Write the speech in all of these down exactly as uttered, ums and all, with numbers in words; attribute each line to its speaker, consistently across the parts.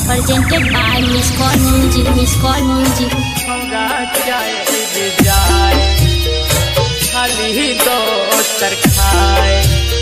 Speaker 1: presented by Miss Call Music, Miss Call Music.
Speaker 2: खाली दोसर खाए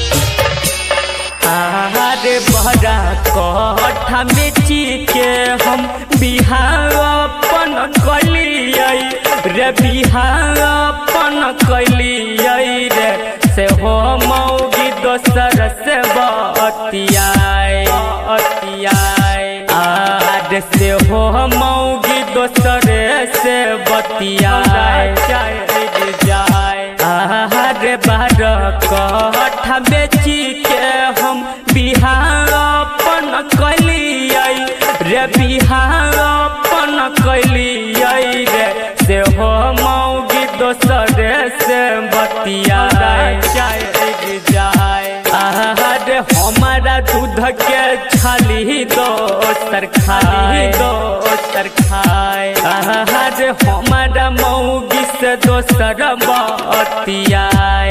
Speaker 2: आरे बहरा कट्ठा बेची के हम बिहार अपन कलियै रे बिहार अपन कलियै रे से हो मौगी दोसर से बतियाए अतियाए आरे से हो मौगी दोसर से बतियाए जाए आरे बारह कट्ठा बेची के हम बिहार अपन कलियै रे बिहार अपन कलियै रे से हो मौगी दोसर से बतियाए जाए आरे हमारा दूध के छाली दोसर खाए दोसर खाए आरे हमारा मौगी से दोसर बतियाए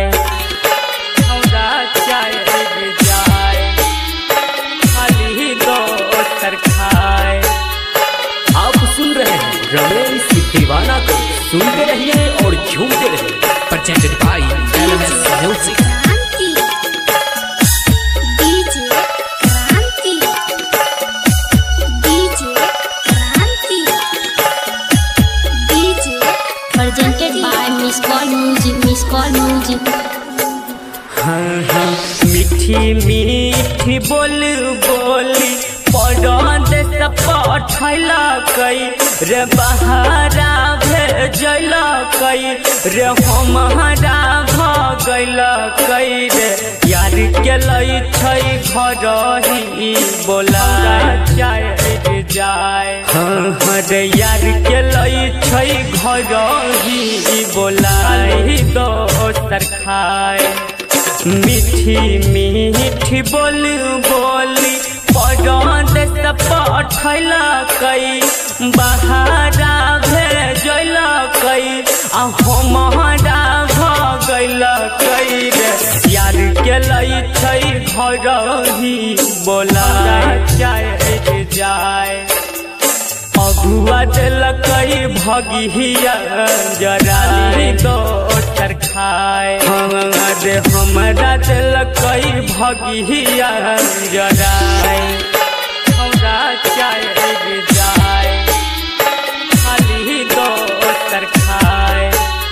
Speaker 2: जाए खाली दोसर खाए।
Speaker 3: आप सुन रहे हैं रमेश दीवाना को, सुनते रहिए और झूमते रहिए। Presented by LMS music.
Speaker 1: Presented by Miss Call Music, Miss Call Music.
Speaker 2: हाँ हाँ मीठी मीठी बोल बोली परदेस पठैला कई रे बहारा भेजला कई रे हमारा भगैला कई रे यार के लई छै घर ही बोला जाए जाए हाँ हाँ रे यार के लई छै घर ही बोला दोसर खाए मीठी मीठी बोल बोली परदेस पठैला कई बहारा भेजला कई आ हमारा भगैला कई रे यार के लई छै घर ही बोला जाए जाए अगुआ दिलकई भगिया जराली दोसर खाए हमारे हमरा दिलकई भगिया जराए जाए खाली दोसर खाए।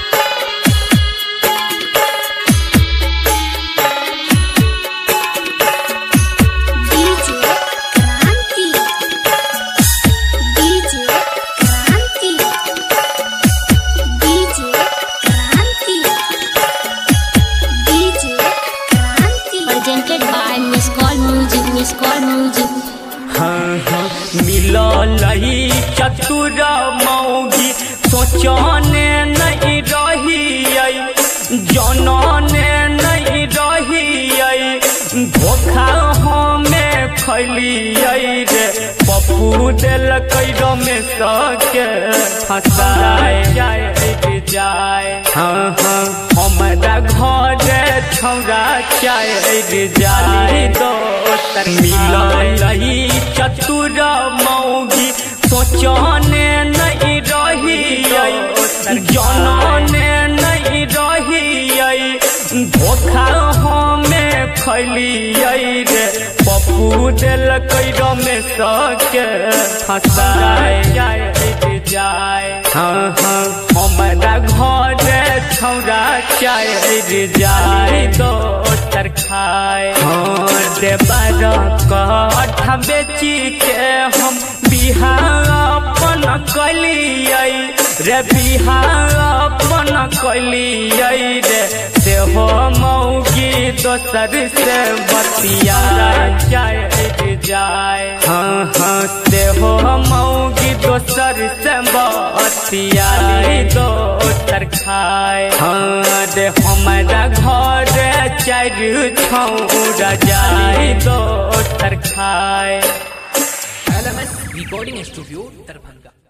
Speaker 1: Presented by Miss Call Music, Miss Call Music.
Speaker 2: हाँ हाँ मिललई चतुर मौगी सोचने नहीं रहियै जनने नहीं रहियै धोखा हमें खलियै रे पप्पू दिलकै रमेश के फंसाए जाए हाँ हाँ हमारा घर छौरा चाहे जाए दोसर मिललई चतुर मौगी सोचने नहीं रहियै जनने नहीं रहियै धोखा हमें खलियै रे पप्पू दिलकै रमेश के फंसाए जाए हाँ हाँ हमारा घर छौरा चाहे जाए दोसर खाए हाँ रे बारह कट्ठा बेची के हम बिहार अपन कलियै रे बिहार अपन कलियै रे से हो मौगी दोसर से बतियाए जाए हाँ हाँ से हो मौगी दोसर से बतियाए दोसर खाए हाँ रे हमारा घर चार छौरा जाए दोसर खाए।
Speaker 3: LMS recording studio Darbhanga.